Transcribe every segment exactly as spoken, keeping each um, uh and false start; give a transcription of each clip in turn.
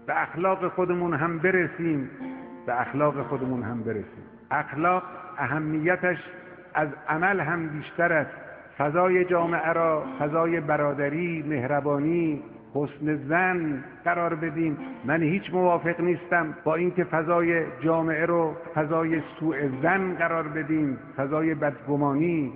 به اخلاق خودمون هم برسیم، به اخلاق خودمون هم برسیم. اخلاق اهمیتش از عمل هم بیشتر است. فضای جامعه را فضای برادری، مهربانی، حسن ظن قرار بدیم. من هیچ موافق نیستم با اینکه فضای جامعه رو فضای سوء ظن قرار بدیم، فضای بدگمانی.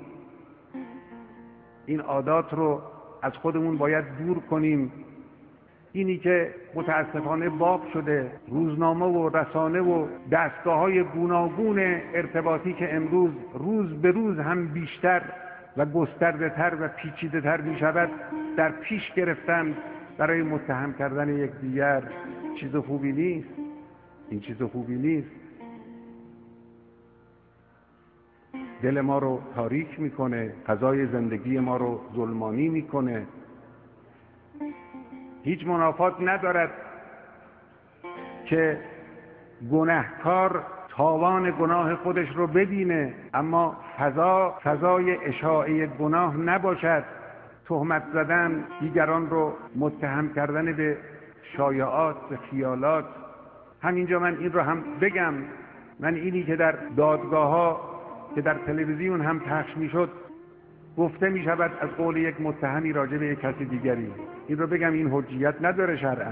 این عادات رو از خودمون باید دور کنیم. اینی که متاسفانه باب شده، روزنامه و رسانه و دستگاه‌های گوناگون ارتباطی که امروز روز به روز هم بیشتر و گسترده‌تر و پیچیده‌تر می‌شود، در پیش گرفتن برای متهم کردن یکدیگر. چیز خوبی نیست، این چیز خوبی نیست. دل ما رو تاریک میکنه، فضای زندگی ما رو ظلمانی میکنه. هیچ منافات ندارد که گناهکار تاوان گناه خودش رو ببینه، اما فضا فضای اشاعه گناه نباشد. تهمت زدن، دیگران رو متهم کردن به شایعات، به خیالات. همینجا من این رو هم بگم، من اینی که در دادگاه ها که در تلویزیون هم پخش میشد گفته می شود از قول یک متهمی راجع به یک کسی دیگری، این رو بگم این حجیت نداره شرعاً.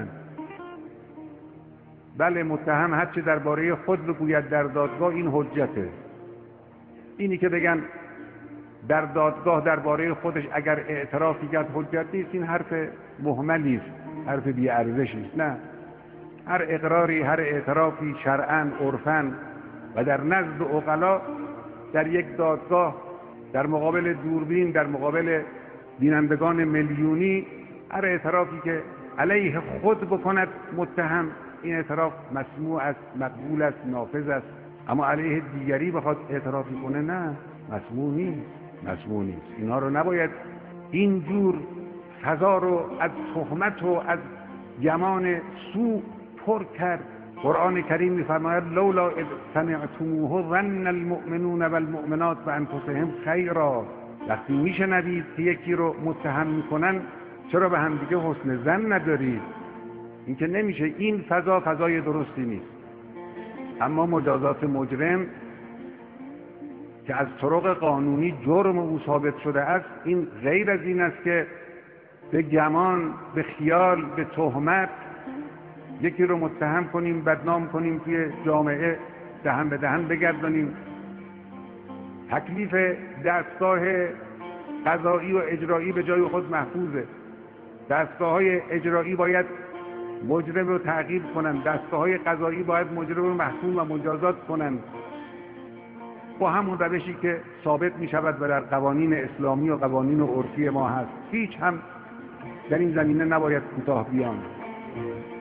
بله، متهم هر چه درباره خود بگوید در دادگاه این حجته. اینی که بگن در دادگاه درباره خودش اگر اعترافی کرد حجت نیست، این حرف مهملی است، حرف بی ارزشی است. نه، هر اقراری، هر اعترافی شرعاً، عرفاً و در نزد عقلا در یک دادگاه در مقابل دوربین، در مقابل بینندگان میلیونی، هر اعترافی که علیه خود بکند متهم، این اعتراف مسموع است، مقبول است، نافذ است. اما علیه دیگری بخواد اعترافی کنه، نه، مسموع نیست، مسموع نیست. اینا رو نباید اینجور فضا رو از تهمت و از گمان سوء پر کرد. قرآن کریم می‌فرماید لولا اذ سمعتموه ظن المؤمنون والمؤمنات بانفسهم خیرا. وقتی میشنوید که یکی رو متهم میکنن، چرا به هم دیگه حسن ظن ندارید؟ این که نمیشه. این فضا فضای درستی نیست. اما مجازات مجرم که از طرق قانونی جرم او ثابت شده است، این غیر از این است که به گمان، به خیال، به تهمت یکی رو متهم کنیم، بدنام کنیم، توی جامعه دهن به دهن بگردانیم. تکلیف دستگاه قضایی و اجرایی به جای خود محفوظه. دستگاه‌های اجرایی باید مجرم رو تعقیب کنن، دستگاه‌های قضایی باید مجرم رو محکوم و مجازات کنن با همون روشی که ثابت می شود و در قوانین اسلامی و قوانین عرفی ما هست. هیچ هم در این زمینه نباید کوتاه بیان.